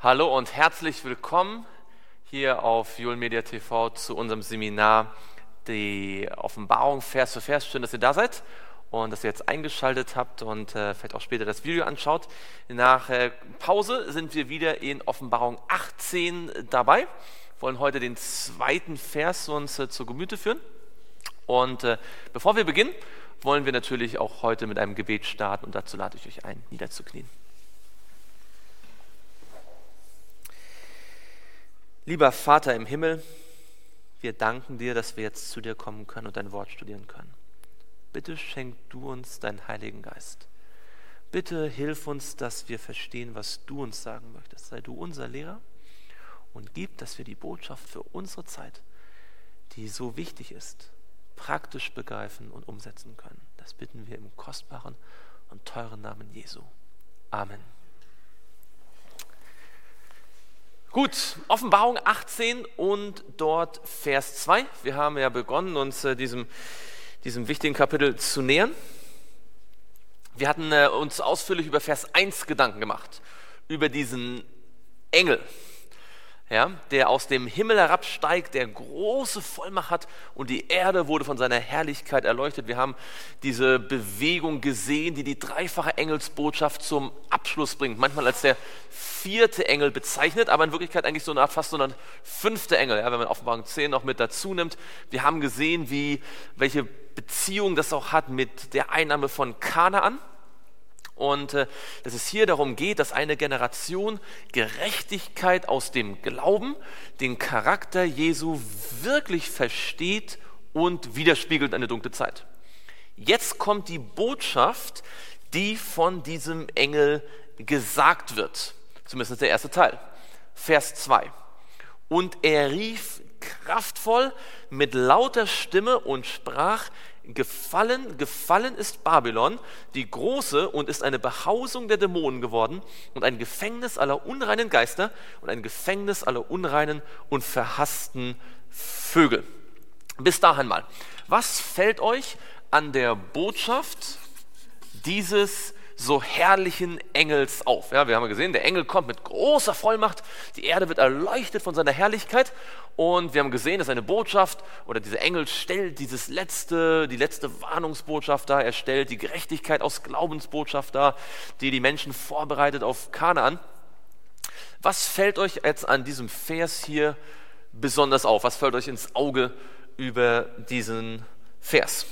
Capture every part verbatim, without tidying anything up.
Hallo und herzlich willkommen hier auf Joel Media T V zu unserem Seminar die Offenbarung Vers für Vers. Schön, dass ihr da seid und dass ihr jetzt eingeschaltet habt und äh, vielleicht auch später das Video anschaut. Nach äh, Pause sind wir wieder in Offenbarung achtzehn dabei. Wir wollen heute den zweiten Vers uns äh, zu Gemüte führen. Und äh, bevor wir beginnen, wollen wir natürlich auch heute mit einem Gebet starten und dazu lade ich euch ein, niederzuknien. Lieber Vater im Himmel, wir danken dir, dass wir jetzt zu dir kommen können und dein Wort studieren können. Bitte schenk du uns deinen Heiligen Geist. Bitte hilf uns, dass wir verstehen, was du uns sagen möchtest. Sei du unser Lehrer und gib, dass wir die Botschaft für unsere Zeit, die so wichtig ist, praktisch begreifen und umsetzen können. Das bitten wir im kostbaren und teuren Namen Jesu. Amen. Gut, Offenbarung achtzehn und dort Vers zwei. Wir haben ja begonnen, uns äh, diesem, diesem wichtigen Kapitel zu nähern. Wir hatten äh, uns ausführlich über Vers eins Gedanken gemacht, über diesen Engel, ja, der aus dem Himmel herabsteigt, der große Vollmacht hat und die Erde wurde von seiner Herrlichkeit erleuchtet. Wir haben diese Bewegung gesehen, die die dreifache Engelsbotschaft zum Abschluss bringt. Manchmal als der vierte Engel bezeichnet, aber in Wirklichkeit eigentlich so eine Art, fast so ein fünfte Engel, ja, wenn man Offenbarung zehn noch mit dazu nimmt. Wir haben gesehen, wie, welche Beziehung das auch hat mit der Einnahme von Kanaan. Und äh, dass es hier darum geht, dass eine Generation Gerechtigkeit aus dem Glauben, den Charakter Jesu wirklich versteht und widerspiegelt eine dunkle Zeit. Jetzt kommt die Botschaft, die von diesem Engel gesagt wird. Zumindest der erste Teil. Vers zwei. Und er rief kraftvoll mit lauter Stimme und sprach: Gefallen, gefallen ist Babylon, die große, und ist eine Behausung der Dämonen geworden und ein Gefängnis aller unreinen Geister und ein Gefängnis aller unreinen und verhassten Vögel. Bis dahin mal. Was fällt euch an der Botschaft dieses so herrlichen Engels auf? Ja, wir haben ja gesehen, der Engel kommt mit großer Vollmacht, die Erde wird erleuchtet von seiner Herrlichkeit und wir haben gesehen, dass eine Botschaft oder dieser Engel stellt dieses letzte, die letzte Warnungsbotschaft dar, er stellt die Gerechtigkeit aus Glaubensbotschaft dar, die die Menschen vorbereitet auf Kanaan. Was fällt euch jetzt an diesem Vers hier besonders auf? Was fällt euch ins Auge über diesen Vers?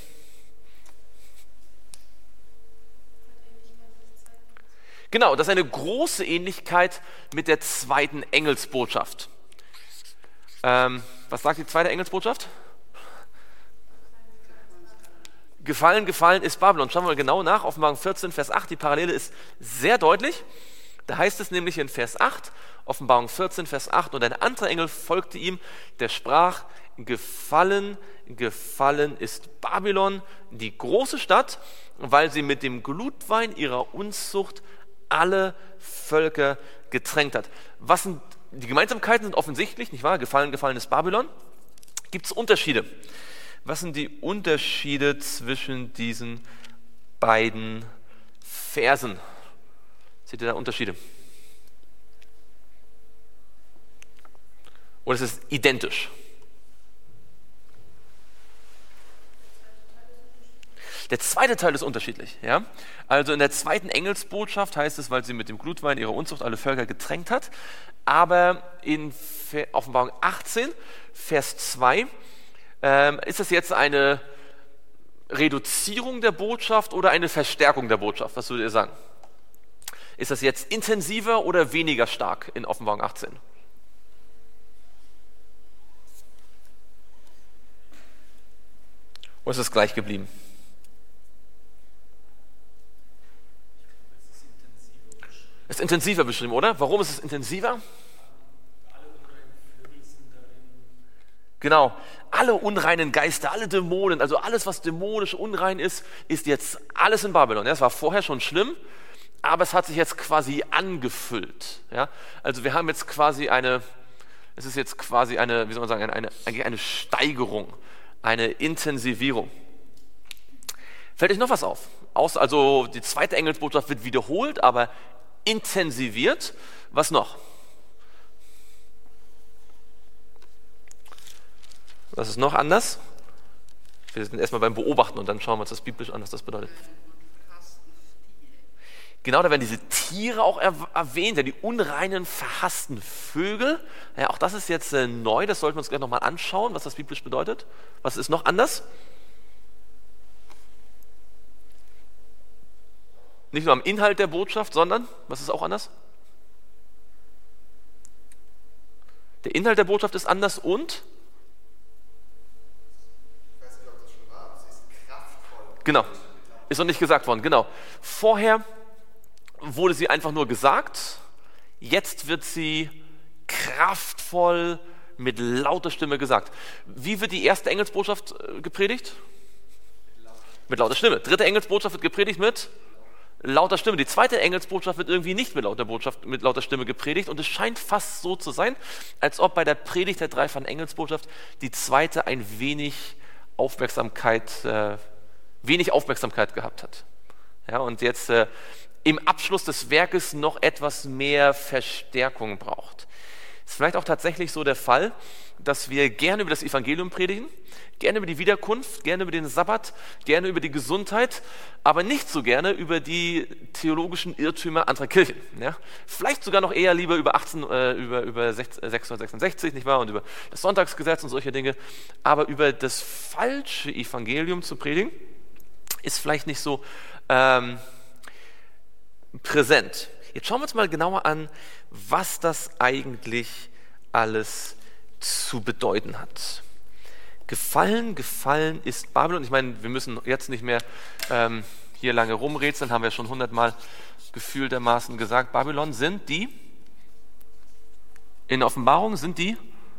Genau, das ist eine große Ähnlichkeit mit der zweiten Engelsbotschaft. Ähm, was sagt die zweite Engelsbotschaft? Gefallen, gefallen ist Babylon. Schauen wir mal genau nach, Offenbarung vierzehn, Vers acht, die Parallele ist sehr deutlich. Da heißt es nämlich in Vers acht, Offenbarung vierzehn, Vers acht, und ein anderer Engel folgte ihm, der sprach: Gefallen, gefallen ist Babylon, die große Stadt, weil sie mit dem Glutwein ihrer Unzucht alle Völker getränkt hat. Was sind die Gemeinsamkeiten? Sind offensichtlich, nicht wahr? Gefallen, gefallen ist Babylon. Gibt es Unterschiede? Was sind die Unterschiede zwischen diesen beiden Versen? Seht ihr da Unterschiede? Oder ist es identisch? Der zweite Teil ist unterschiedlich. Ja? Also in der zweiten Engelsbotschaft heißt es, weil sie mit dem Glutwein ihrer Unzucht alle Völker getränkt hat. Aber in Offenbarung achtzehn, Vers zwei, ähm, ist das jetzt eine Reduzierung der Botschaft oder eine Verstärkung der Botschaft? Was würdet ihr sagen? Ist das jetzt intensiver oder weniger stark in Offenbarung achtzehn? Oder ist es gleich geblieben? Es ist intensiver beschrieben, oder? Warum ist es intensiver? Genau, alle unreinen Geister, alle Dämonen, also alles, was dämonisch unrein ist, ist jetzt alles in Babylon. Ja, es war vorher schon schlimm, aber es hat sich jetzt quasi angefüllt. Ja? Also wir haben jetzt quasi eine, es ist jetzt quasi eine, wie soll man sagen, eine, eine, eine Steigerung, eine Intensivierung. Fällt euch noch was auf? Also die zweite Engelsbotschaft wird wiederholt, aber intensiviert. Was noch? Was ist noch anders? Wir sind erstmal beim Beobachten und dann schauen wir uns das biblisch an, was das bedeutet. Genau, da werden diese Tiere auch erwähnt, ja, die unreinen, verhassten Vögel. Ja, auch das ist jetzt äh, neu, das sollten wir uns gleich nochmal anschauen, was das biblisch bedeutet. Was ist noch anders? Nicht nur am Inhalt der Botschaft, sondern, was ist auch anders? Der Inhalt der Botschaft ist anders und? Ich weiß nicht, ob das schon war, aber sie ist kraftvoll. Genau, ist noch nicht gesagt worden, genau. Vorher wurde sie einfach nur gesagt, jetzt wird sie kraftvoll mit lauter Stimme gesagt. Wie wird die erste Engelsbotschaft gepredigt? Mit lauter Stimme. Dritte Engelsbotschaft wird gepredigt mit lauter Stimme. Die zweite Engelsbotschaft wird irgendwie nicht mit lauter, Botschaft, mit lauter Stimme gepredigt und es scheint fast so zu sein, als ob bei der Predigt der dreifachen Engelsbotschaft die zweite ein wenig Aufmerksamkeit, äh, wenig Aufmerksamkeit gehabt hat. Ja, und jetzt äh, im Abschluss des Werkes noch etwas mehr Verstärkung braucht. Ist vielleicht auch tatsächlich so der Fall, dass wir gerne über das Evangelium predigen, gerne über die Wiederkunft, gerne über den Sabbat, gerne über die Gesundheit, aber nicht so gerne über die theologischen Irrtümer anderer Kirchen. Ja? Vielleicht sogar noch eher lieber über, achtzehn, äh, über, über sechshundertsechsundsechzig, nicht wahr? Und über das Sonntagsgesetz und solche Dinge. Aber über das falsche Evangelium zu predigen, ist vielleicht nicht so ähm, präsent. Jetzt schauen wir uns mal genauer an, was das eigentlich alles zu bedeuten hat. Gefallen, gefallen ist Babylon. Ich meine, wir müssen jetzt nicht mehr ähm, hier lange rumrätseln, haben wir schon hundertmal gefühltermaßen gesagt. Babylon sind die, in Offenbarung sind die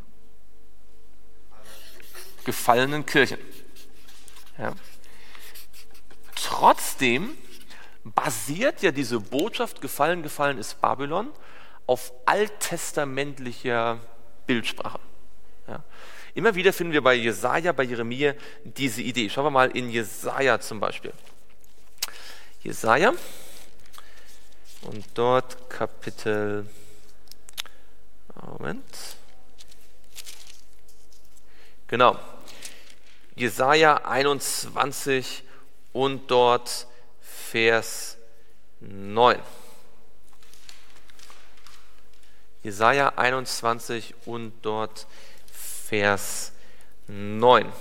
gefallenen Kirchen. Ja. Trotzdem basiert ja diese Botschaft, gefallen, gefallen ist Babylon, auf alttestamentlicher Bildsprache. Ja. Immer wieder finden wir bei Jesaja, bei Jeremia diese Idee. Schauen wir mal in Jesaja zum Beispiel. Jesaja und dort Kapitel, Moment, genau, Jesaja einundzwanzig und dort Vers neun. Jesaja einundzwanzig und dort Vers neun.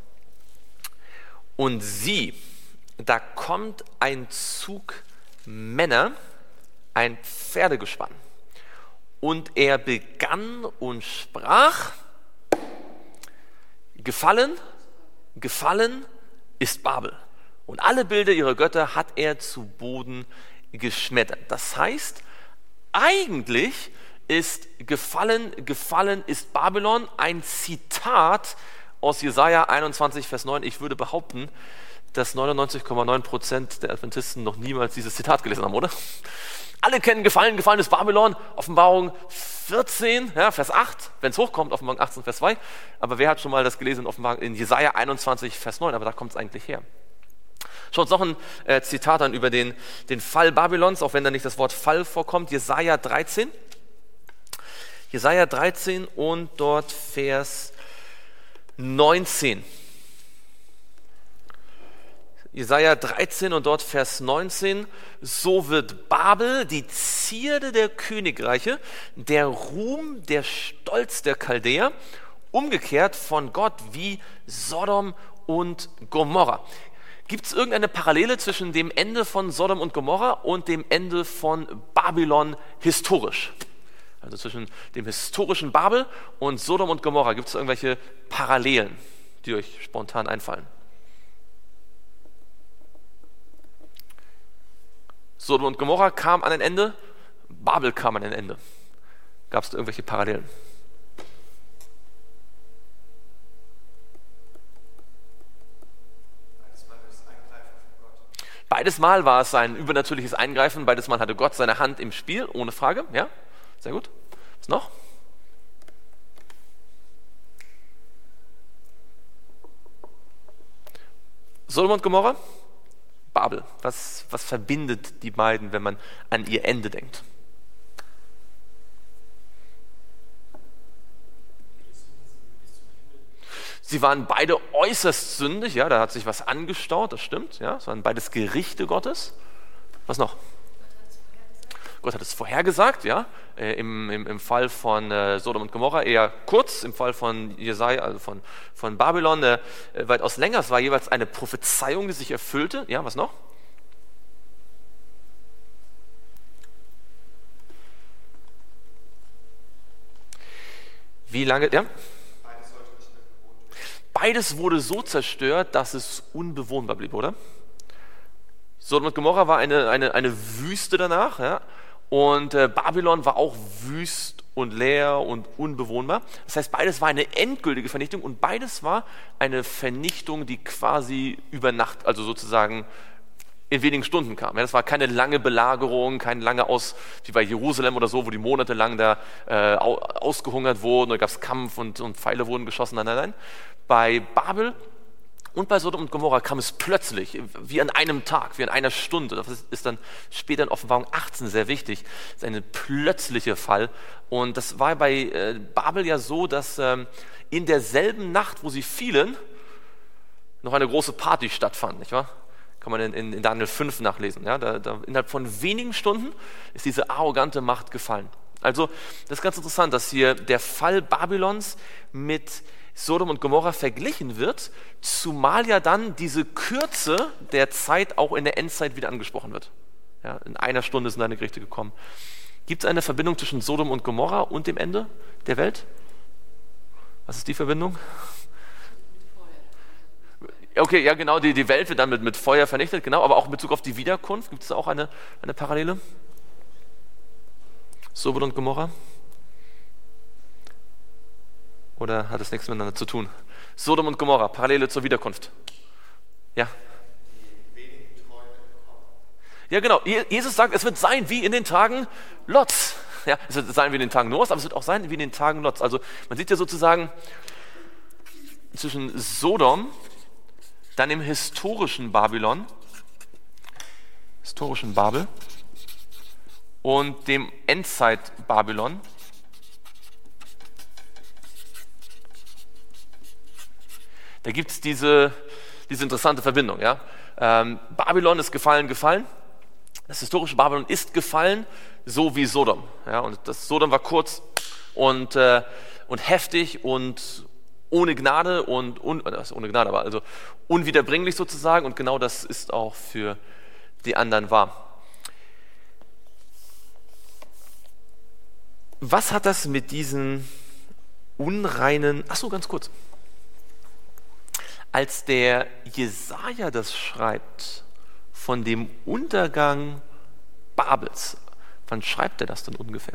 Und sieh, da kommt ein Zug Männer, ein Pferdegespann. Und er begann und sprach, gefallen, gefallen ist Babel. Und alle Bilder ihrer Götter hat er zu Boden geschmettert. Das heißt, eigentlich ist gefallen, gefallen ist Babylon ein Zitat aus Jesaja einundzwanzig, Vers neun. Ich würde behaupten, dass neunundneunzig Komma neun Prozent der Adventisten noch niemals dieses Zitat gelesen haben, oder? Alle kennen gefallen, gefallen ist Babylon, Offenbarung vierzehn, ja, Vers acht, wenn es hochkommt, Offenbarung achtzehn, Vers zwei. Aber wer hat schon mal das gelesen in, Offenbarung, in Jesaja einundzwanzig, Vers neun? Aber da kommt es eigentlich her. Schaut uns noch ein äh, Zitat an über den, den Fall Babylons, auch wenn da nicht das Wort Fall vorkommt. Jesaja dreizehn. Jesaja dreizehn und dort Vers neunzehn. Jesaja dreizehn und dort Vers neunzehn. So wird Babel, die Zierde der Königreiche, der Ruhm, der Stolz der Chaldäer, umgekehrt von Gott wie Sodom und Gomorra. Gibt es irgendeine Parallele zwischen dem Ende von Sodom und Gomorra und dem Ende von Babylon historisch? Also zwischen dem historischen Babel und Sodom und Gomorra. Gibt es irgendwelche Parallelen, die euch spontan einfallen? Sodom und Gomorra kam an ein Ende, Babel kam an ein Ende. Gab es irgendwelche Parallelen? Beides Mal war es ein übernatürliches Eingreifen, beides Mal hatte Gott seine Hand im Spiel, ohne Frage. Ja, sehr gut. Was noch? Sodom und Gomorra? Babel. Was, was verbindet die beiden, wenn man an ihr Ende denkt? Sie waren beide äußerst sündig, ja, da hat sich was angestaut, das stimmt, ja, es waren beides Gerichte Gottes. Was noch? Gott hat es vorhergesagt, ja, äh, im, im, im Fall von äh, Sodom und Gomorra eher kurz, im Fall von Jesaja, also von, von Babylon äh, weitaus länger. Es war jeweils eine Prophezeiung, die sich erfüllte. Ja, was noch? Wie lange, ja? Beides sollte nicht mehr bewohnt werden. Beides wurde so zerstört, dass es unbewohnbar blieb, oder? Sodom und Gomorra war eine, eine, eine Wüste danach, ja? Und äh, Babylon war auch wüst und leer und unbewohnbar. Das heißt, beides war eine endgültige Vernichtung und beides war eine Vernichtung, die quasi über Nacht, also sozusagen in wenigen Stunden kam. Ja, das war keine lange Belagerung, keine lange Aus, wie bei Jerusalem oder so, wo die monatelang da äh, ausgehungert wurden, da gab es Kampf und, und Pfeile wurden geschossen. Nein, nein, nein. Bei Babel und bei Sodom und Gomorra kam es plötzlich, wie an einem Tag, wie an einer Stunde. Das ist, ist dann später in Offenbarung achtzehn sehr wichtig. Das ist ein plötzlicher Fall. Und das war bei äh, Babel ja so, dass ähm, in derselben Nacht, wo sie fielen, noch eine große Party stattfand, nicht wahr? Kann man in, in, in Daniel fünf nachlesen. Ja? Da, da, innerhalb von wenigen Stunden ist diese arrogante Macht gefallen. Also das ist ganz interessant, dass hier der Fall Babylons mit Sodom und Gomorra verglichen wird, zumal ja dann diese Kürze der Zeit auch in der Endzeit wieder angesprochen wird. Ja, in einer Stunde sind deine Gerichte gekommen. Gibt es eine Verbindung zwischen Sodom und Gomorra und dem Ende der Welt? Was ist die Verbindung? Okay, ja genau, die, die Welt wird dann mit, mit Feuer vernichtet, genau, aber auch in Bezug auf die Wiederkunft, gibt es da auch eine, eine Parallele? Sodom und Gomorra? Oder hat es nichts miteinander zu tun? Sodom und Gomorra, Parallele zur Wiederkunft. Ja? Die wenigen Träume entkommen. Ja genau, Jesus sagt, es wird sein wie in den Tagen Lots. Ja, es wird sein wie in den Tagen Noahs, aber es wird auch sein wie in den Tagen Lots. Also man sieht ja sozusagen zwischen Sodom, dann im historischen Babylon, historischen Babel und dem Endzeit-Babylon. Da gibt es diese, diese interessante Verbindung. Ja? Ähm, Babylon ist gefallen, gefallen. Das historische Babylon ist gefallen, so wie Sodom. Ja? Und das Sodom war kurz und, äh, und heftig und ohne Gnade und un, also ohne Gnade, aber also unwiederbringlich sozusagen. Und genau das ist auch für die anderen wahr. Was hat das mit diesen unreinen... Ach so, ganz kurz. Als der Jesaja das schreibt von dem Untergang Babels, wann schreibt er das denn ungefähr?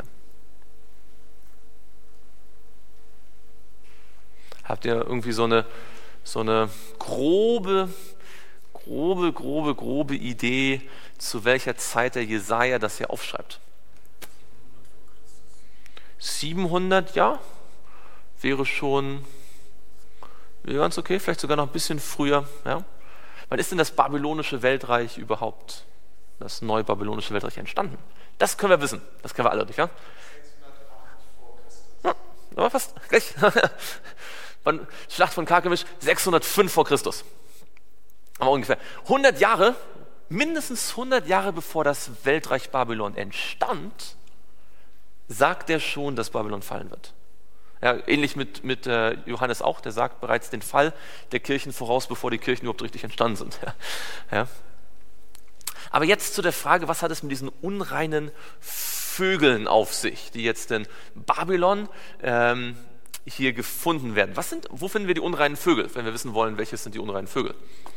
Habt ihr irgendwie so eine, so eine grobe, grobe, grobe, grobe Idee, zu welcher Zeit der Jesaja das hier aufschreibt? siebenhundert, ja, wäre schon... Ganz okay, vielleicht sogar noch ein bisschen früher. Ja. Wann ist denn das babylonische Weltreich überhaupt, das neubabylonische Weltreich entstanden? Das können wir wissen, das kennen wir alle, nicht wahr? sechshundertacht vor Christus. Ja, aber fast gleich. Wann? Schlacht von Karkemisch, sechshundertfünf vor Christus. Aber ungefähr hundert Jahre, mindestens hundert Jahre bevor das Weltreich Babylon entstand, sagt er schon, dass Babylon fallen wird. Ja, ähnlich mit, mit äh, Johannes auch, der sagt bereits den Fall der Kirchen voraus, bevor die Kirchen überhaupt richtig entstanden sind. Ja. Ja. Aber jetzt zu der Frage, was hat es mit diesen unreinen Vögeln auf sich, die jetzt in Babylon ähm, hier gefunden werden? Was sind, wo finden wir die unreinen Vögel, wenn wir wissen wollen, welches sind die unreinen Vögel?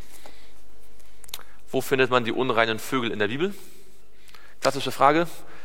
Wo findet man die unreinen Vögel in der Bibel? Klassische Frage.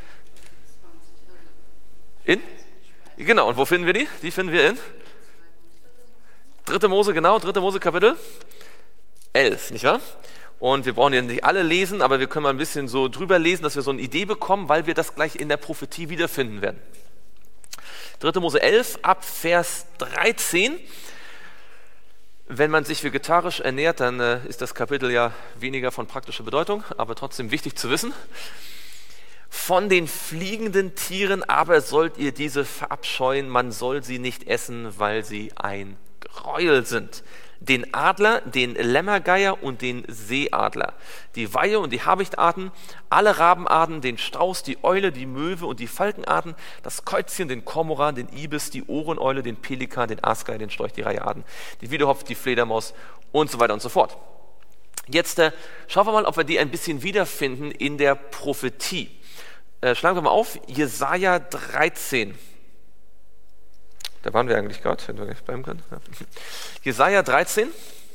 In? Genau, und wo finden wir die? Die finden wir in dritte Mose, genau, dritte Mose Kapitel elf, nicht wahr? Und wir brauchen ja nicht alle lesen, aber wir können mal ein bisschen so drüber lesen, dass wir so eine Idee bekommen, weil wir das gleich in der Prophetie wiederfinden werden. dritte Mose elf ab Vers dreizehn. Wenn man sich vegetarisch ernährt, dann äh, ist das Kapitel ja weniger von praktischer Bedeutung, aber trotzdem wichtig zu wissen. Von den fliegenden Tieren aber sollt ihr diese verabscheuen, man soll sie nicht essen, weil sie ein Gräuel sind. Den Adler, den Lämmergeier und den Seeadler, die Weihe und die Habichtarten, alle Rabenarten, den Strauß, die Eule, die Möwe und die Falkenarten, das Käuzchen, den Kormoran, den Ibis, die Ohreneule, den Pelikan, den Aasgeier, den Storch, die Reihearten, die Wiedehopf, die Fledermaus und so weiter und so fort. Jetzt äh, schauen wir mal, ob wir die ein bisschen wiederfinden in der Prophetie. Äh, schlagen wir mal auf, Jesaja dreizehn. Da waren wir eigentlich gerade, wenn wir gleich bleiben können. Ja. Jesaja dreizehn.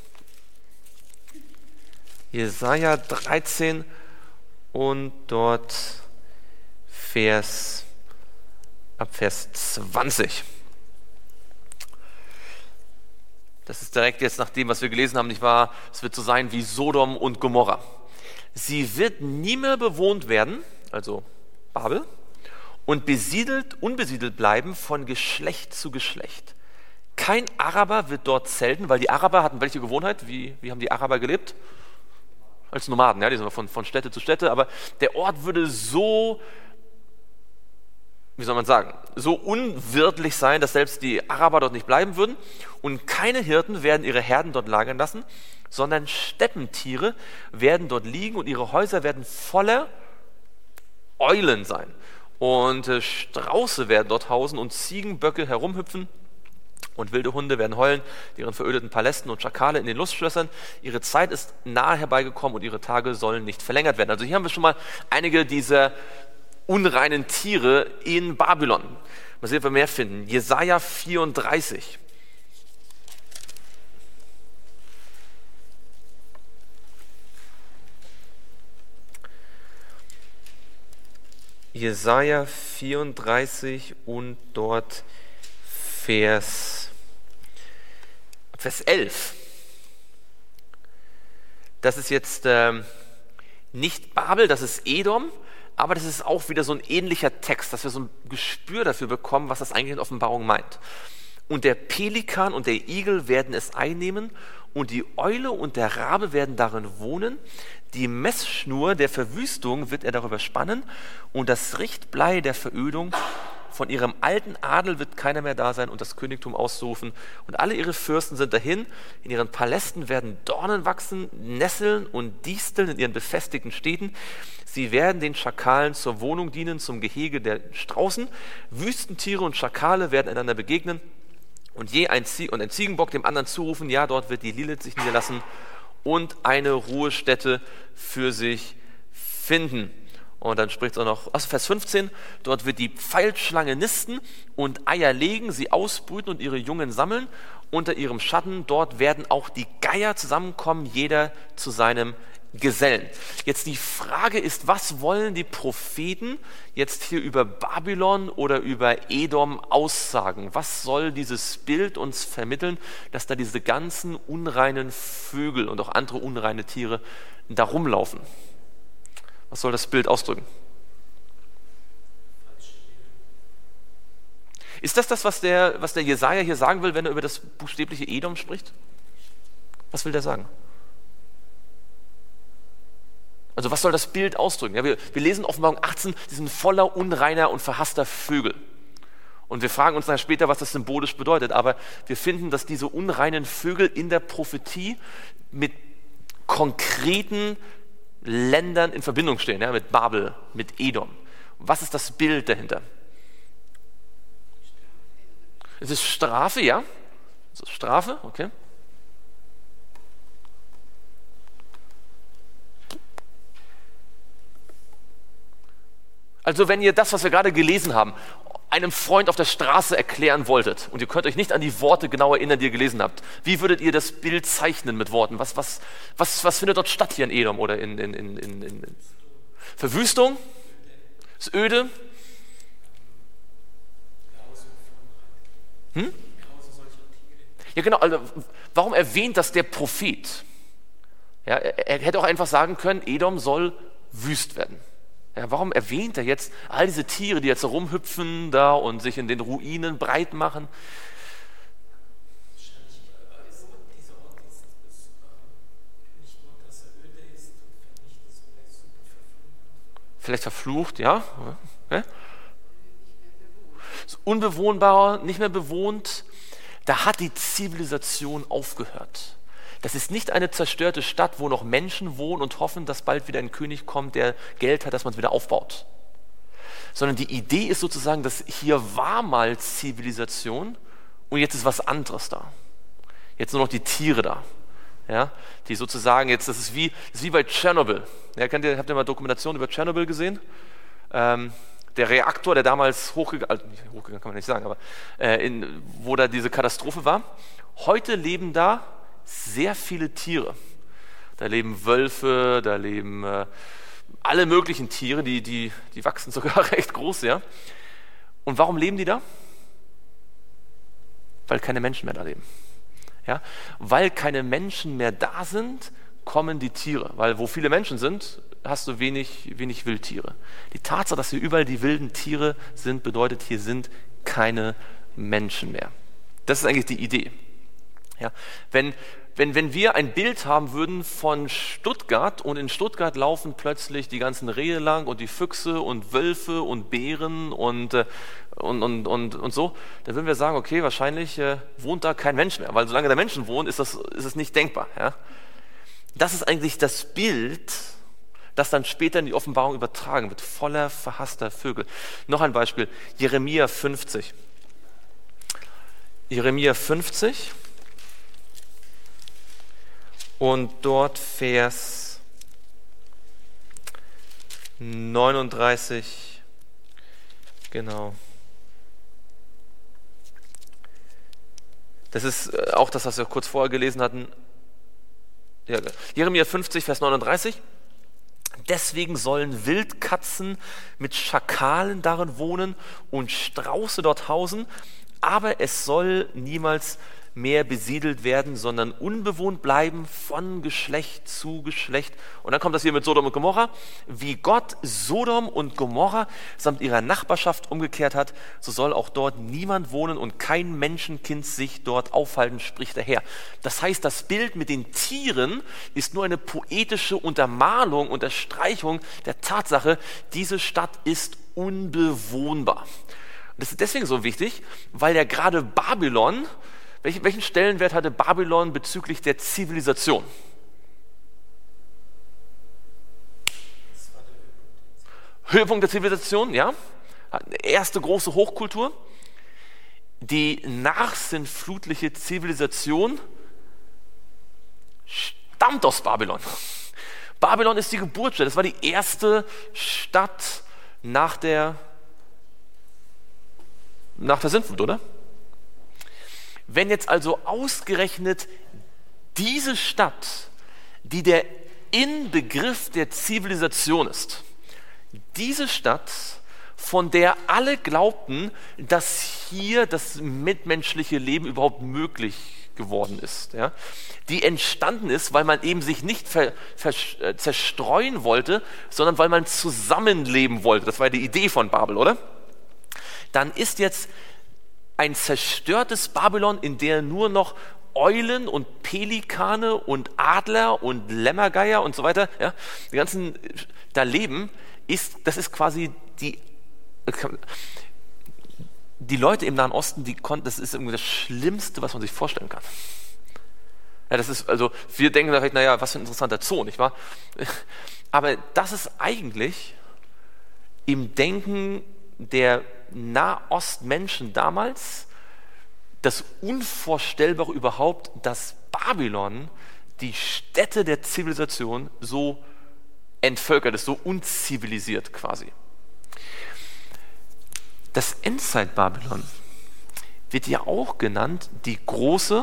Jesaja dreizehn und dort Vers, ab Vers zwanzig. Das ist direkt jetzt nach dem, was wir gelesen haben, nicht wahr? Es wird so sein wie Sodom und Gomorra. Sie wird nie mehr bewohnt werden, also Babel, und besiedelt, unbesiedelt bleiben von Geschlecht zu Geschlecht. Kein Araber wird dort zelten, weil die Araber hatten welche Gewohnheit? Wie, wie haben die Araber gelebt? Als Nomaden, ja, die sind von, von Städte zu Städte, aber der Ort würde so, wie soll man sagen, so unwirtlich sein, dass selbst die Araber dort nicht bleiben würden, und keine Hirten werden ihre Herden dort lagern lassen, sondern Steppentiere werden dort liegen und ihre Häuser werden voller Eulen sein. Und äh, Strauße werden dort hausen und Ziegenböcke herumhüpfen und wilde Hunde werden heulen, deren verödeten Palästen und Schakale in den Lustschlössern. Ihre Zeit ist nahe herbeigekommen und ihre Tage sollen nicht verlängert werden. Also hier haben wir schon mal einige dieser unreinen Tiere in Babylon. Mal sehen, ob wir mehr finden. Jesaja vierunddreißig. Jesaja vierunddreißig und dort Vers, Vers elf. Das ist jetzt ähm, nicht Babel, das ist Edom, aber das ist auch wieder so ein ähnlicher Text, dass wir so ein Gespür dafür bekommen, was das eigentlich in Offenbarung meint. Und der Pelikan und der Igel werden es einnehmen und die Eule und der Rabe werden darin wohnen. Die Messschnur der Verwüstung wird er darüber spannen und das Richtblei der Verödung. Von ihrem alten Adel wird keiner mehr da sein und das Königtum ausrufen. Und alle ihre Fürsten sind dahin. In ihren Palästen werden Dornen wachsen, Nesseln und Disteln in ihren befestigten Städten. Sie werden den Schakalen zur Wohnung dienen, zum Gehege der Straußen. Wüstentiere und Schakale werden einander begegnen. Und je ein, Zie- und ein Ziegenbock dem anderen zurufen, ja, dort wird die Lilith sich niederlassen und eine Ruhestätte für sich finden. Und dann spricht es auch noch, aus Vers fünfzehn, dort wird die Pfeilschlange nisten und Eier legen, sie ausbrüten und ihre Jungen sammeln. Unter ihrem Schatten, dort werden auch die Geier zusammenkommen, jeder zu seinem Gesellen. Jetzt die Frage ist, was wollen die Propheten jetzt hier über Babylon oder über Edom aussagen? Was soll dieses Bild uns vermitteln, dass da diese ganzen unreinen Vögel und auch andere unreine Tiere da rumlaufen? Was soll das Bild ausdrücken? Ist das das, was der, was der Jesaja hier sagen will, wenn er über das buchstäbliche Edom spricht? Was will der sagen? Also was soll das Bild ausdrücken? Ja, wir, wir lesen Offenbarung achtzehn, die sind voller unreiner und verhasster Vögel. Und wir fragen uns dann später, was das symbolisch bedeutet. Aber wir finden, dass diese unreinen Vögel in der Prophetie mit konkreten Ländern in Verbindung stehen, ja, mit Babel, mit Edom. Was ist das Bild dahinter? Es ist Strafe, ja. Es ist Strafe, okay. Also wenn ihr das, was wir gerade gelesen haben, einem Freund auf der Straße erklären wolltet und ihr könnt euch nicht an die Worte genau erinnern, die ihr gelesen habt, wie würdet ihr das Bild zeichnen mit Worten? Was, was, was, was findet dort statt hier in Edom oder in, in, in, in, in Verwüstung? Ist öde? Hm? Ja genau, also warum erwähnt das der Prophet? Ja, er, er hätte auch einfach sagen können, Edom soll wüst werden. Ja, warum erwähnt er jetzt all diese Tiere, die jetzt rumhüpfen da und sich in den Ruinen breit machen? Vielleicht verflucht, ja. ja. Unbewohnbar, nicht mehr bewohnt. da hat die Zivilisation aufgehört. Das ist nicht eine zerstörte Stadt, wo noch Menschen wohnen und hoffen, dass bald wieder ein König kommt, der Geld hat, dass man es wieder aufbaut. Sondern die Idee ist sozusagen, dass hier war mal Zivilisation und jetzt ist was anderes da. Jetzt nur noch die Tiere da. Ja, die sozusagen jetzt, das ist wie, das ist wie bei Tschernobyl. Ja, kennt ihr, habt ihr mal Dokumentation über Tschernobyl gesehen? Ähm, der Reaktor, der damals hochgegangen, also nicht hochgegangen kann man nicht sagen, aber äh, in, wo da diese Katastrophe war. Heute leben da sehr viele Tiere. Da leben Wölfe, da leben äh, alle möglichen Tiere, die, die, die wachsen sogar recht groß, ja. Und warum leben die da? Weil keine Menschen mehr da leben. Ja? Weil keine Menschen mehr da sind, kommen die Tiere. Weil wo viele Menschen sind, hast du wenig, wenig Wildtiere. Die Tatsache, dass hier überall die wilden Tiere sind, bedeutet, hier sind keine Menschen mehr. Das ist eigentlich die Idee. Ja? Wenn, wenn, wenn wir ein Bild haben würden von Stuttgart und in Stuttgart laufen plötzlich die ganzen Rehe lang und die Füchse und Wölfe und Bären und, und, und, und, und so, dann würden wir sagen, okay, wahrscheinlich äh, wohnt da kein Mensch mehr, weil solange da Menschen wohnen, ist das, ist es nicht denkbar. Ja? Das ist eigentlich das Bild, das dann später in die Offenbarung übertragen wird, voller verhasster Vögel. Noch ein Beispiel, Jeremia fünfzig. Jeremia fünfzig. Und dort Vers neununddreißig, genau. Das ist auch das, was wir kurz vorher gelesen hatten. Ja, Jeremia fünfzig, Vers neununddreißig. Deswegen sollen Wildkatzen mit Schakalen darin wohnen und Strauße dort hausen, aber es soll niemals mehr besiedelt werden, sondern unbewohnt bleiben von Geschlecht zu Geschlecht. Und dann kommt das hier mit Sodom und Gomorra. Wie Gott Sodom und Gomorra samt ihrer Nachbarschaft umgekehrt hat, so soll auch dort niemand wohnen und kein Menschenkind sich dort aufhalten, spricht der Herr. Das heißt, das Bild mit den Tieren ist nur eine poetische Untermalung, Unterstreichung der Tatsache, diese Stadt ist unbewohnbar. Und das ist deswegen so wichtig, weil ja gerade Babylon, Welchen, welchen Stellenwert hatte Babylon bezüglich der Zivilisation? Höhepunkt der Zivilisation, ja. Erste große Hochkultur. Die nachsinnflutliche Zivilisation stammt aus Babylon. Babylon ist die Geburtsstätte. Das war die erste Stadt nach der, nach der Sintflut, oder? Wenn jetzt also ausgerechnet diese Stadt, die der Inbegriff der Zivilisation ist, diese Stadt, von der alle glaubten, dass hier das mitmenschliche Leben überhaupt möglich geworden ist, ja, die entstanden ist, weil man eben sich nicht ver, ver, äh, zerstreuen wollte, sondern weil man zusammenleben wollte. Das war die Idee von Babel, oder? Dann ist jetzt ein zerstörtes Babylon, in der nur noch Eulen und Pelikane und Adler und Lämmergeier und so weiter, ja, die ganzen da leben, ist, das ist quasi die, die Leute im Nahen Osten, die konnten, das ist irgendwie das Schlimmste, was man sich vorstellen kann. Ja, das ist, also, wir denken vielleicht, naja, was für ein interessanter Zoo, nicht wahr? Aber das ist eigentlich im Denken der Nahostmenschen damals das Unvorstellbare überhaupt, dass Babylon, die Stätte der Zivilisation, so entvölkert ist, so unzivilisiert quasi. Das Endzeit-Babylon wird ja auch genannt die große,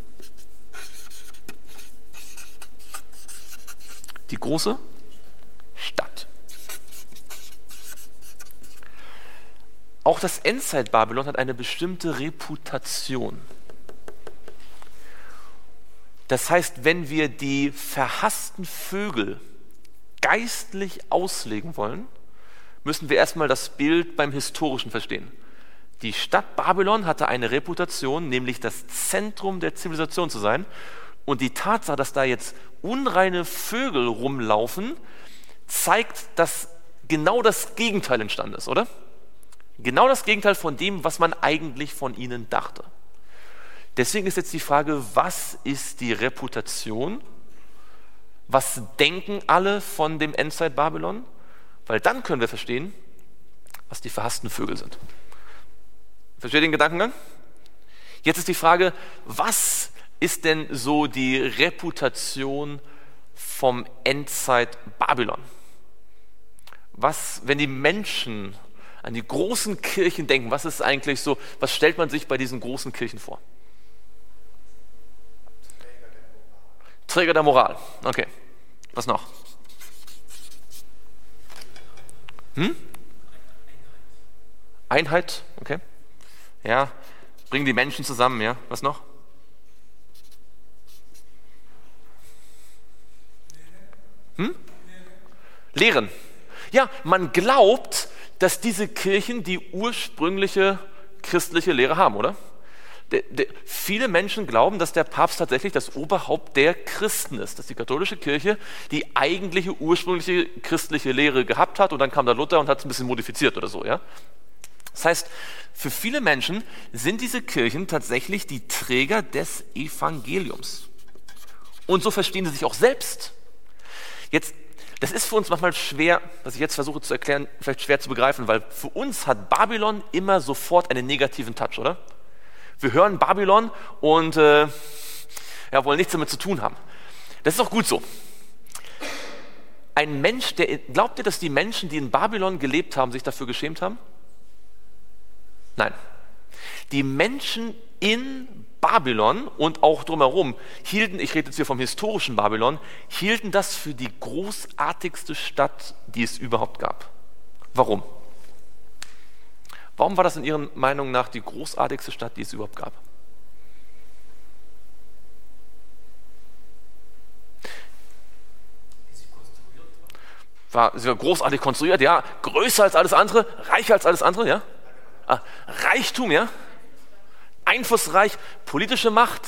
die große Stadt. Auch das Endzeit-Babylon hat eine bestimmte Reputation. Das heißt, wenn wir die verhassten Vögel geistlich auslegen wollen, müssen wir erstmal das Bild beim Historischen verstehen. Die Stadt Babylon hatte eine Reputation, nämlich das Zentrum der Zivilisation zu sein. Und die Tatsache, dass da jetzt unreine Vögel rumlaufen, zeigt, dass genau das Gegenteil entstanden ist, oder? Genau das Gegenteil von dem, was man eigentlich von ihnen dachte. Deswegen ist jetzt die Frage, was ist die Reputation? Was denken alle von dem Endzeit-Babylon? Weil dann können wir verstehen, was die verhassten Vögel sind. Versteht ihr den Gedankengang? Jetzt ist die Frage, was ist denn so die Reputation vom Endzeit-Babylon? Was, wenn die Menschen an die großen Kirchen denken, was ist eigentlich so, was stellt man sich bei diesen großen Kirchen vor? Träger der Moral. Okay. Was noch? Hm? Einheit. Okay. Ja. Bringen die Menschen zusammen, ja. Was noch? Hm? Lehren. Ja, man glaubt, dass diese Kirchen die ursprüngliche christliche Lehre haben, oder? De, de, viele Menschen glauben, dass der Papst tatsächlich das Oberhaupt der Christen ist, dass die katholische Kirche die eigentliche ursprüngliche christliche Lehre gehabt hat und dann kam der Luther und hat es ein bisschen modifiziert oder so. Ja? Das heißt, für viele Menschen sind diese Kirchen tatsächlich die Träger des Evangeliums. Und so verstehen sie sich auch selbst. Jetzt, das ist für uns manchmal schwer, was ich jetzt versuche zu erklären, vielleicht schwer zu begreifen, weil für uns hat Babylon immer sofort einen negativen Touch, oder? Wir hören Babylon und äh, ja, wollen nichts damit zu tun haben. Das ist auch gut so. Ein Mensch, der, glaubt ihr, dass die Menschen, die in Babylon gelebt haben, sich dafür geschämt haben? Nein. Die Menschen in Babylon und auch drumherum hielten, ich rede jetzt hier vom historischen Babylon, hielten das für die großartigste Stadt, die es überhaupt gab. Warum? Warum war das in Ihren Meinungen nach die großartigste Stadt, die es überhaupt gab? War, sie war großartig konstruiert, ja, größer als alles andere, reicher als alles andere, ja. Ah, Reichtum, ja. Einflussreich, politische Macht.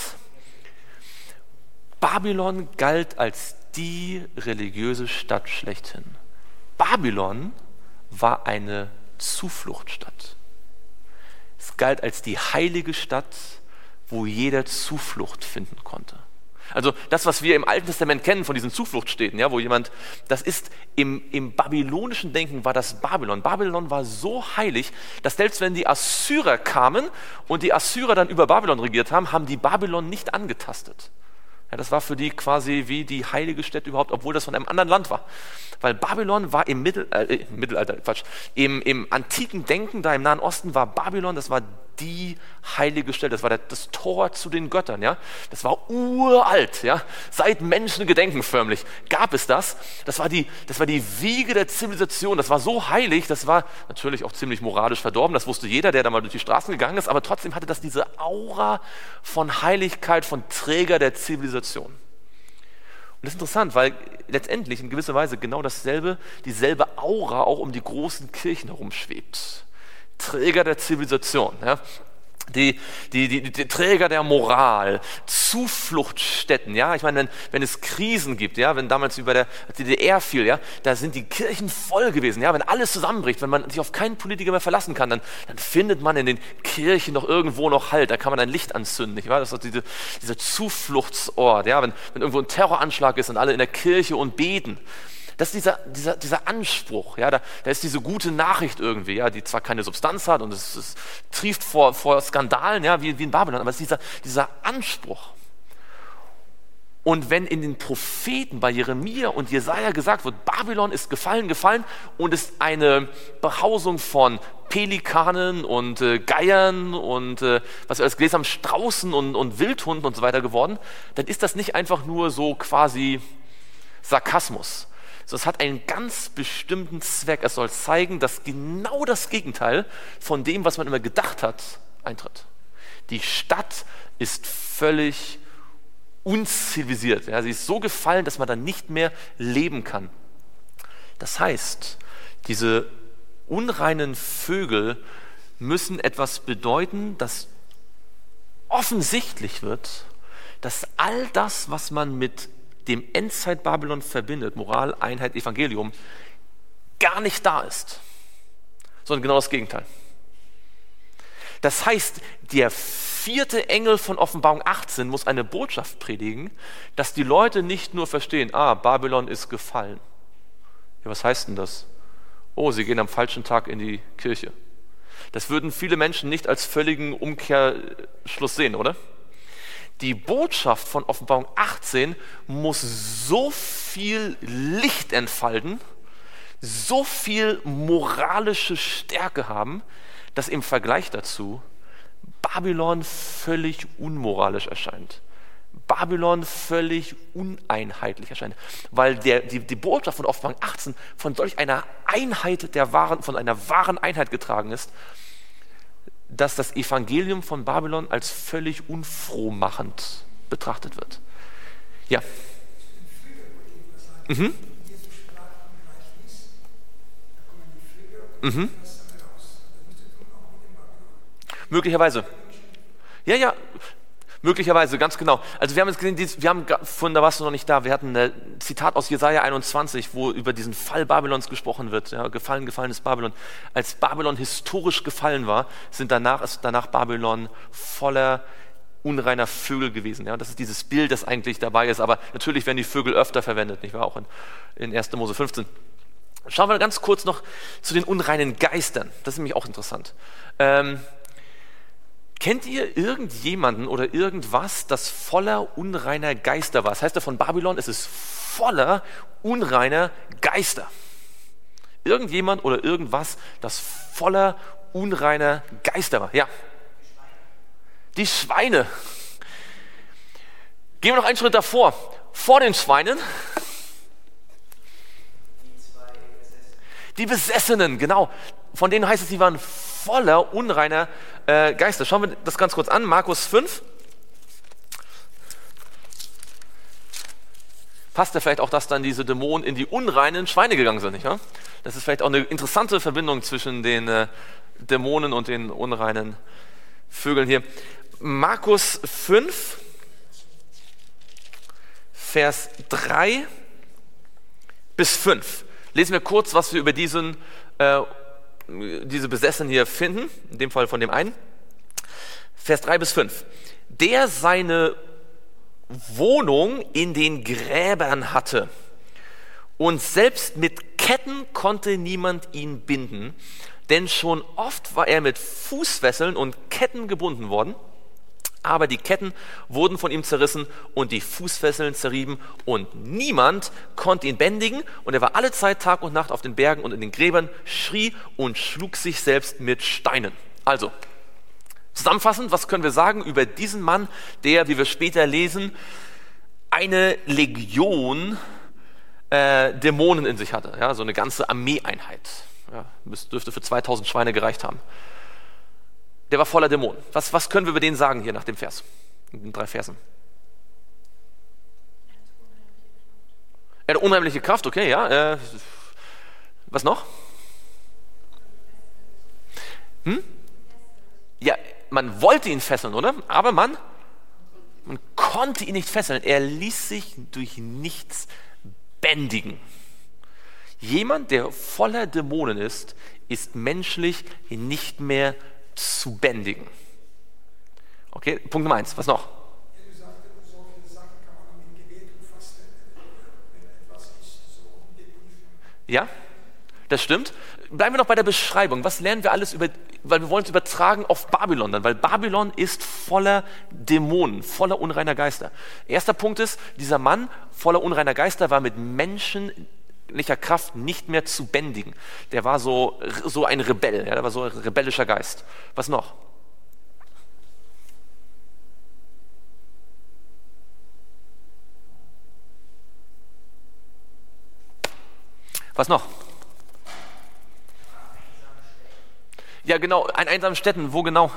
Babylon galt als die religiöse Stadt schlechthin. Babylon war eine Zufluchtsstadt. Es galt als die heilige Stadt, wo jeder Zuflucht finden konnte. Also das, was wir im Alten Testament kennen von diesen Zufluchtsstädten, ja, wo jemand, das ist im, im babylonischen Denken war das Babylon. Babylon war so heilig, dass selbst wenn die Assyrer kamen und die Assyrer dann über Babylon regiert haben, haben die Babylon nicht angetastet. Ja, das war für die quasi wie die heilige Stätte überhaupt, obwohl das von einem anderen Land war. Weil Babylon war im, Mittel, äh, im Mittelalter, Quatsch, im, im antiken Denken, da im Nahen Osten war Babylon, das war die heilige Stätte, das war der, das Tor zu den Göttern, ja. Das war uralt, ja. Seit Menschengedenken förmlich gab es das. Das war die, das war die Wiege der Zivilisation, das war so heilig, das war natürlich auch ziemlich moralisch verdorben, das wusste jeder, der da mal durch die Straßen gegangen ist, aber trotzdem hatte das diese Aura von Heiligkeit, von Träger der Zivilisation. Und das ist interessant, weil letztendlich in gewisser Weise genau dasselbe, dieselbe Aura auch um die großen Kirchen herumschwebt. Träger der Zivilisation, ja. Die, die, die, die Träger der Moral, Zufluchtsstätten, ja, ich meine, wenn, wenn es Krisen gibt, ja, wenn damals über der D D R fiel, ja, da sind die Kirchen voll gewesen, ja, wenn alles zusammenbricht, wenn man sich auf keinen Politiker mehr verlassen kann, dann, dann findet man in den Kirchen noch irgendwo noch Halt, da kann man ein Licht anzünden, nicht wahr? Das ist diese, dieser Zufluchtsort, ja, wenn, wenn irgendwo ein Terroranschlag ist und alle in der Kirche und beten. Das ist dieser, dieser, dieser Anspruch, ja, da, da ist diese gute Nachricht irgendwie, ja, die zwar keine Substanz hat und es, es trieft vor, vor Skandalen, ja, wie, wie in Babylon, aber es ist dieser, dieser Anspruch. Und wenn in den Propheten bei Jeremia und Jesaja gesagt wird, Babylon ist gefallen, gefallen und ist eine Behausung von Pelikanen und äh, Geiern und äh, was wir alles gelesen haben, Straußen und, und Wildhunden und so weiter geworden, dann ist das nicht einfach nur so quasi Sarkasmus. Es hat einen ganz bestimmten Zweck. Es soll zeigen, dass genau das Gegenteil von dem, was man immer gedacht hat, eintritt. Die Stadt ist völlig unzivilisiert. Ja, sie ist so gefallen, dass man da nicht mehr leben kann. Das heißt, diese unreinen Vögel müssen etwas bedeuten, das offensichtlich wird, dass all das, was man mit dem Endzeit-Babylon verbindet, Moral, Einheit, Evangelium, gar nicht da ist, sondern genau das Gegenteil. Das heißt, der vierte Engel von Offenbarung achtzehn muss eine Botschaft predigen, dass die Leute nicht nur verstehen, ah, Babylon ist gefallen. Ja, was heißt denn das? Oh, sie gehen am falschen Tag in die Kirche. Das würden viele Menschen nicht als völligen Umkehrschluss sehen, oder? Die Botschaft von Offenbarung achtzehn muss so viel Licht entfalten, so viel moralische Stärke haben, dass im Vergleich dazu Babylon völlig unmoralisch erscheint. Babylon völlig uneinheitlich erscheint, weil der, die, die Botschaft von Offenbarung achtzehn von solch einer Einheit der wahren, von einer wahren Einheit getragen ist, dass das Evangelium von Babylon als völlig unfrohmachend betrachtet wird. Ja. Mhm. Mhm. Möglicherweise. Ja, ja. Möglicherweise, ganz genau. Also wir haben jetzt gesehen, wir haben, von da warst du noch nicht da, wir hatten ein Zitat aus Jesaja einundzwanzig, wo über diesen Fall Babylons gesprochen wird. Ja, gefallen, gefallen ist Babylon. Als Babylon historisch gefallen war, sind danach, ist danach Babylon voller unreiner Vögel gewesen. Ja, das ist dieses Bild, das eigentlich dabei ist. Aber natürlich werden die Vögel öfter verwendet, nicht wahr? Auch in, in erster Mose fünfzehn. Schauen wir ganz kurz noch zu den unreinen Geistern. Das ist nämlich auch interessant. Ähm, Kennt ihr irgendjemanden oder irgendwas, das voller unreiner Geister war? Das heißt ja von Babylon, es ist voller unreiner Geister. Irgendjemand oder irgendwas, das voller unreiner Geister war. Ja. Die Schweine. Gehen wir noch einen Schritt davor. Vor den Schweinen. Die Besessenen, genau. Von denen heißt es, sie waren voller unreiner äh, Geister. Schauen wir das ganz kurz an. Markus fünf. Passt ja vielleicht auch, dass dann diese Dämonen in die unreinen Schweine gegangen sind, nicht wahr? Das ist vielleicht auch eine interessante Verbindung zwischen den äh, Dämonen und den unreinen Vögeln hier. Markus fünf, Vers drei bis fünf. Lesen wir kurz, was wir über diesen, äh, diese Besessenen hier finden, in dem Fall von dem einen. Vers drei bis fünf. Der seine Wohnung in den Gräbern hatte und selbst mit Ketten konnte niemand ihn binden, denn schon oft war er mit Fußfesseln und Ketten gebunden worden. Aber die Ketten wurden von ihm zerrissen und die Fußfesseln zerrieben und niemand konnte ihn bändigen. Und er war alle Zeit Tag und Nacht auf den Bergen und in den Gräbern, schrie und schlug sich selbst mit Steinen. Also, zusammenfassend, was können wir sagen über diesen Mann, der, wie wir später lesen, eine Legion äh, Dämonen in sich hatte, ja, so eine ganze Armeeeinheit. Ja, dürfte für zweitausend Schweine gereicht haben. Der war voller Dämonen. Was, was können wir über den sagen hier nach dem Vers? In den drei Versen. Er hat unheimliche Kraft, okay, ja. Äh, was noch? Hm? Ja, man wollte ihn fesseln, oder? Aber man, man konnte ihn nicht fesseln. Er ließ sich durch nichts bändigen. Jemand, der voller Dämonen ist, ist menschlich nicht mehr zu bändigen. Okay, Punkt Nummer eins. Was noch? Du sagtest, solche Sachen kann man mit Gebet und Fasten, wenn etwas ist, so Dämonen. Ja, das stimmt. Bleiben wir noch bei der Beschreibung. Was lernen wir alles über, weil wir wollen es übertragen auf Babylon dann, weil Babylon ist voller Dämonen, voller unreiner Geister. Erster Punkt ist, dieser Mann voller unreiner Geister war mit menschlicher Kraft nicht mehr zu bändigen. Der war so, so ein Rebell, ja, der war so ein rebellischer Geist. Was noch? Was noch? Ja, genau, an einsamen Städten. Wo genau?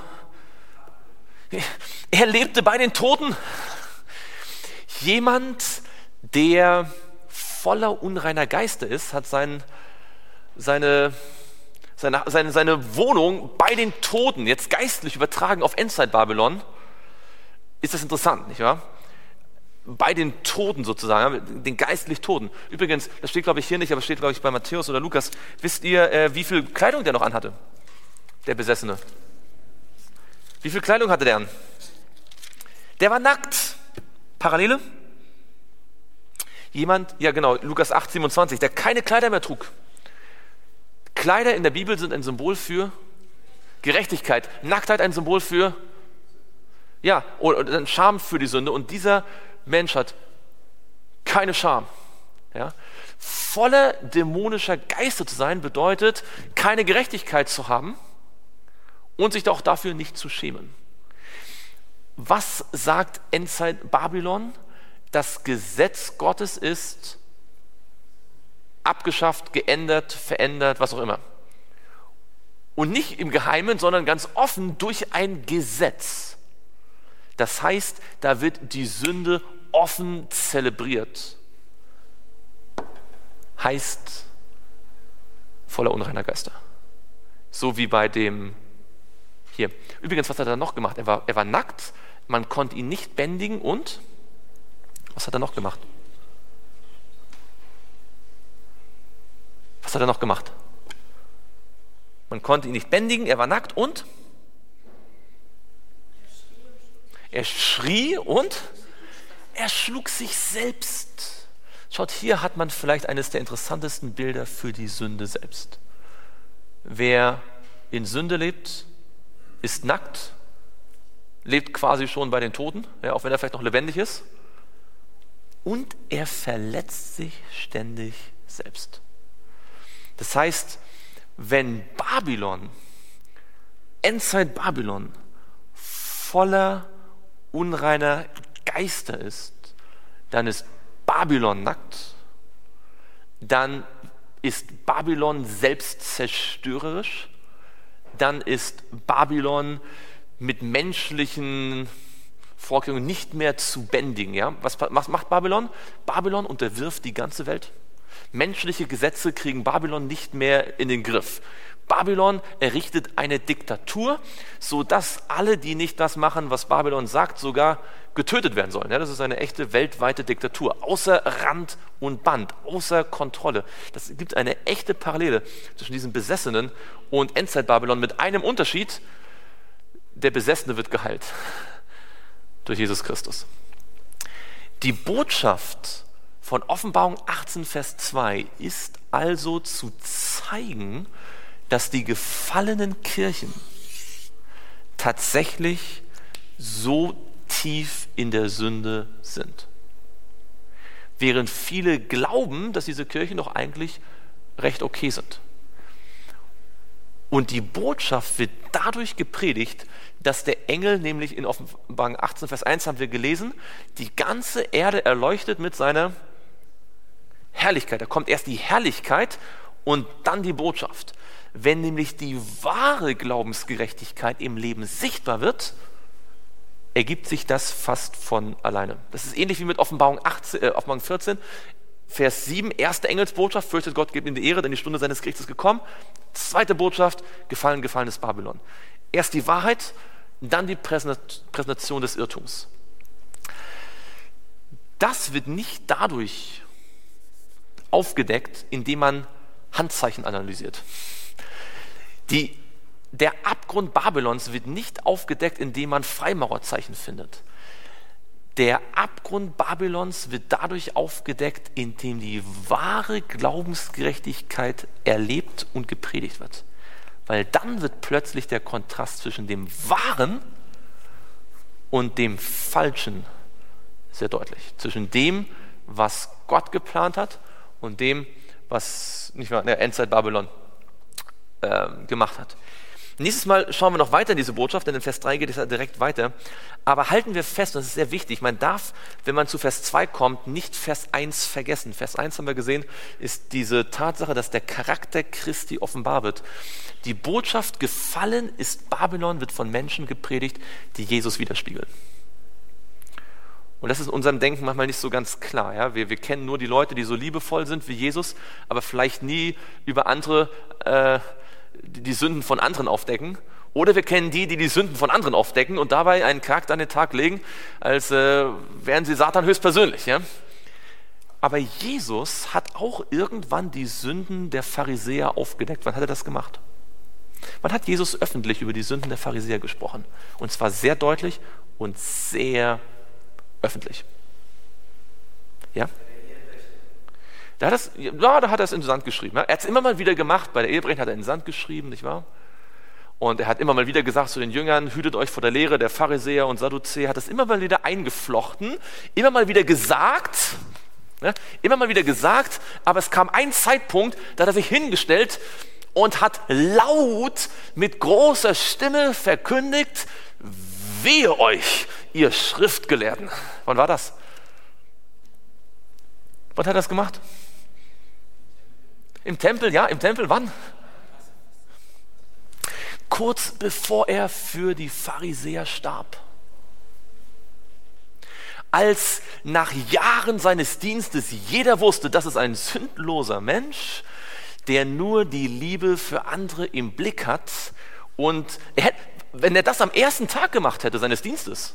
Er lebte bei den Toten. Jemand, der voller unreiner Geister ist, hat sein, seine, seine, seine, seine Wohnung bei den Toten, jetzt geistlich übertragen auf Endzeit-Babylon. Ist das interessant, nicht wahr? Bei den Toten sozusagen, den geistlich Toten. Übrigens, das steht glaube ich hier nicht, aber steht glaube ich bei Matthäus oder Lukas. Wisst ihr, äh, wie viel Kleidung der noch anhatte? Der Besessene. Wie viel Kleidung hatte der an? Der war nackt. Parallele? Jemand, ja genau, Lukas acht, siebenundzwanzig, der keine Kleider mehr trug. Kleider in der Bibel sind ein Symbol für Gerechtigkeit. Nacktheit ein Symbol für, ja, oder ein Scham für die Sünde. Und dieser Mensch hat keine Scham. Ja? Voller dämonischer Geister zu sein, bedeutet, keine Gerechtigkeit zu haben und sich auch dafür nicht zu schämen. Was sagt Endzeit Babylon? Das Gesetz Gottes ist abgeschafft, geändert, verändert, was auch immer. Und nicht im Geheimen, sondern ganz offen durch ein Gesetz. Das heißt, da wird die Sünde offen zelebriert. Heißt voller unreiner Geister. So wie bei dem hier. Übrigens, was hat er noch gemacht? Er war, er war nackt, man konnte ihn nicht bändigen und was hat er noch gemacht? Was hat er noch gemacht? Man konnte ihn nicht bändigen, er war nackt und er schrie und er schlug sich selbst. Schaut, hier hat man vielleicht eines der interessantesten Bilder für die Sünde selbst. Wer in Sünde lebt, ist nackt, lebt quasi schon bei den Toten, ja, auch wenn er vielleicht noch lebendig ist. Und er verletzt sich ständig selbst. Das heißt, wenn Babylon, Endzeit Babylon, voller unreiner Geister ist, dann ist Babylon nackt, dann ist Babylon selbstzerstörerisch, dann ist Babylon mit menschlichen Vorkehrungen nicht mehr zu bändigen. Ja? Was macht Babylon? Babylon unterwirft die ganze Welt. Menschliche Gesetze kriegen Babylon nicht mehr in den Griff. Babylon errichtet eine Diktatur, sodass alle, die nicht das machen, was Babylon sagt, sogar getötet werden sollen. Ja, das ist eine echte weltweite Diktatur, außer Rand und Band, außer Kontrolle. Das gibt eine echte Parallele zwischen diesem Besessenen und Endzeit-Babylon mit einem Unterschied: der Besessene wird geheilt durch Jesus Christus. Die Botschaft von Offenbarung achtzehn, Vers zwei ist also zu zeigen, dass die gefallenen Kirchen tatsächlich so tief in der Sünde sind. Während viele glauben, dass diese Kirchen doch eigentlich recht okay sind. Und die Botschaft wird dadurch gepredigt, dass der Engel, nämlich in Offenbarung achtzehn, Vers eins haben wir gelesen, die ganze Erde erleuchtet mit seiner Herrlichkeit. Da kommt erst die Herrlichkeit und dann die Botschaft. Wenn nämlich die wahre Glaubensgerechtigkeit im Leben sichtbar wird, ergibt sich das fast von alleine. Das ist ähnlich wie mit Offenbarung, achtzehn, äh, Offenbarung vierzehn, Vers sieben, erste Engelsbotschaft, fürchtet Gott, gebt ihm die Ehre, denn die Stunde seines Gerichts ist gekommen. Zweite Botschaft, gefallen, gefallenes Babylon. Erst die Wahrheit, dann die Präsentation des Irrtums. Das wird nicht dadurch aufgedeckt, indem man Handzeichen analysiert. Die, der Abgrund Babylons wird nicht aufgedeckt, indem man Freimaurerzeichen findet. Der Abgrund Babylons wird dadurch aufgedeckt, indem die wahre Glaubensgerechtigkeit erlebt und gepredigt wird. Weil dann wird plötzlich der Kontrast zwischen dem Wahren und dem Falschen sehr deutlich. Zwischen dem, was Gott geplant hat, und dem, was nicht mehr der Endzeit Babylon äh, gemacht hat. Nächstes Mal schauen wir noch weiter in diese Botschaft, denn in Vers drei geht es ja direkt weiter. Aber halten wir fest, und das ist sehr wichtig, man darf, wenn man zu Vers zwei kommt, nicht Vers eins vergessen. Vers eins haben wir gesehen, ist diese Tatsache, dass der Charakter Christi offenbar wird. Die Botschaft gefallen ist Babylon, wird von Menschen gepredigt, die Jesus widerspiegeln. Und das ist in unserem Denken manchmal nicht so ganz klar. Ja? Wir, wir kennen nur die Leute, die so liebevoll sind wie Jesus, aber vielleicht nie über andere äh, die Sünden von anderen aufdecken. Oder wir kennen die, die die Sünden von anderen aufdecken und dabei einen Charakter an den Tag legen, als äh, wären sie Satan höchstpersönlich. Ja? Aber Jesus hat auch irgendwann die Sünden der Pharisäer aufgedeckt. Wann hat er das gemacht? Wann hat Jesus öffentlich über die Sünden der Pharisäer gesprochen? Und zwar sehr deutlich und sehr öffentlich. Ja? Da hat, das, ja, da hat er es in den Sand geschrieben. Er hat es immer mal wieder gemacht. Bei der Ehebrechen hat er in den Sand geschrieben, nicht wahr? Und er hat immer mal wieder gesagt zu den Jüngern, hütet euch vor der Lehre der Pharisäer und Sadduzäer. Hat es immer mal wieder eingeflochten, immer mal wieder gesagt, ne? immer mal wieder gesagt, aber es kam ein Zeitpunkt, da hat er sich hingestellt und hat laut mit großer Stimme verkündigt, wehe euch, ihr Schriftgelehrten. Wann war das? Wann hat er das gemacht? Im Tempel, ja, im Tempel, wann? Kurz bevor er für die Pharisäer starb. Als nach Jahren seines Dienstes jeder wusste, das ist ein sündloser Mensch, der nur die Liebe für andere im Blick hat. Und er hätte, wenn er das am ersten Tag gemacht hätte seines Dienstes,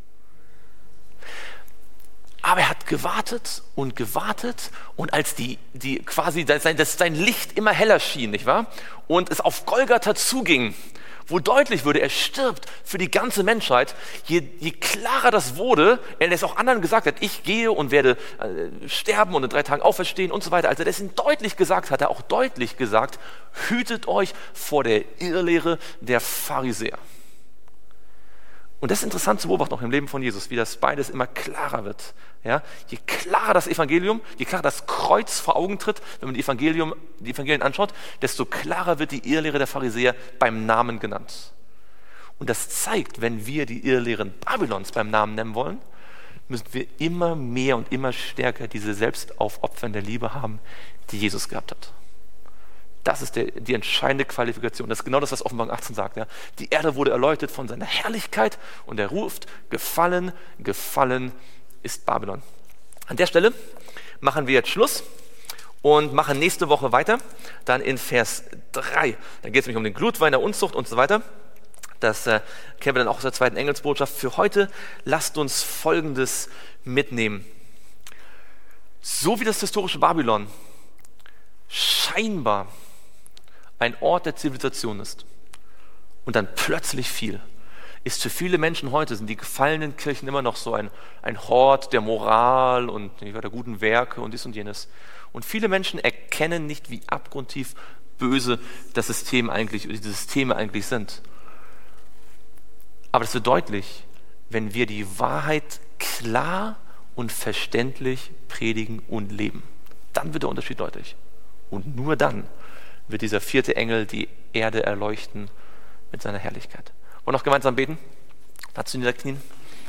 aber er hat gewartet und gewartet und als die, die quasi sein, das, sein Licht immer heller schien, nicht wahr? Und es auf Golgatha zuging, wo deutlich wurde, er stirbt für die ganze Menschheit, je, je klarer das wurde, er es auch anderen gesagt hat, ich gehe und werde äh, sterben und in drei Tagen auferstehen und so weiter. Als er das ihnen deutlich gesagt hat, hat er auch deutlich gesagt, hütet euch vor der Irrlehre der Pharisäer. Und das ist interessant zu beobachten, auch im Leben von Jesus, wie das beides immer klarer wird. Ja? Je klarer das Evangelium, je klarer das Kreuz vor Augen tritt, wenn man die, Evangelium, die Evangelien anschaut, desto klarer wird die Irrlehre der Pharisäer beim Namen genannt. Und das zeigt, wenn wir die Irrlehren Babylons beim Namen nennen wollen, müssen wir immer mehr und immer stärker diese selbstaufopfernde Liebe haben, die Jesus gehabt hat. Das ist der, die entscheidende Qualifikation. Das ist genau das, was Offenbarung achtzehn sagt. Ja. Die Erde wurde erleuchtet von seiner Herrlichkeit und er ruft, gefallen, gefallen ist Babylon. An der Stelle machen wir jetzt Schluss und machen nächste Woche weiter. Dann in Vers drei. Dann geht es nämlich um den Glutwein der Unzucht und so weiter. Das äh, kennen wir dann auch aus der zweiten Engelsbotschaft. Für heute lasst uns Folgendes mitnehmen. So wie das historische Babylon scheinbar ein Ort der Zivilisation ist und dann plötzlich fiel, ist für viele Menschen heute, sind die gefallenen Kirchen immer noch so ein, ein Hort der Moral und der guten Werke und dies und jenes. Und viele Menschen erkennen nicht, wie abgrundtief böse das System eigentlich, diese Systeme eigentlich sind. Aber das wird deutlich, wenn wir die Wahrheit klar und verständlich predigen und leben. Dann wird der Unterschied deutlich. Und nur dann wird dieser vierte Engel die Erde erleuchten mit seiner Herrlichkeit. Wollen wir noch gemeinsam beten? Dazu niederknien.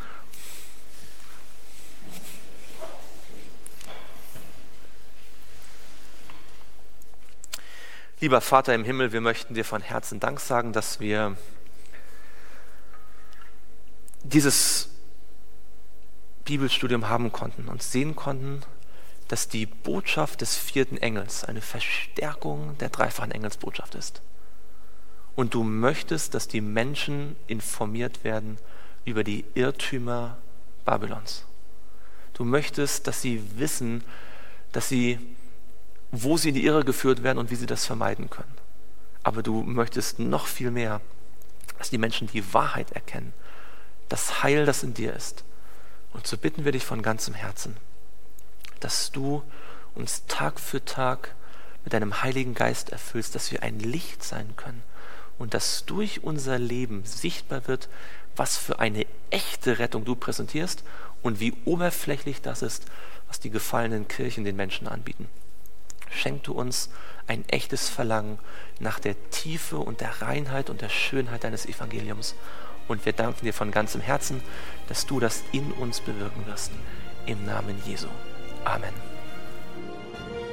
Lieber Vater im Himmel, wir möchten dir von Herzen Dank sagen, dass wir dieses Bibelstudium haben konnten und sehen konnten, dass die Botschaft des vierten Engels eine Verstärkung der dreifachen Engelsbotschaft ist. Und du möchtest, dass die Menschen informiert werden über die Irrtümer Babylons. Du möchtest, dass sie wissen, dass sie, wo sie in die Irre geführt werden und wie sie das vermeiden können. Aber du möchtest noch viel mehr, dass die Menschen die Wahrheit erkennen, das Heil, das in dir ist. Und so bitten wir dich von ganzem Herzen, dass du uns Tag für Tag mit deinem Heiligen Geist erfüllst, dass wir ein Licht sein können und dass durch unser Leben sichtbar wird, was für eine echte Rettung du präsentierst und wie oberflächlich das ist, was die gefallenen Kirchen den Menschen anbieten. Schenk du uns ein echtes Verlangen nach der Tiefe und der Reinheit und der Schönheit deines Evangeliums. Und wir danken dir von ganzem Herzen, dass du das in uns bewirken wirst. Im Namen Jesu. Amen.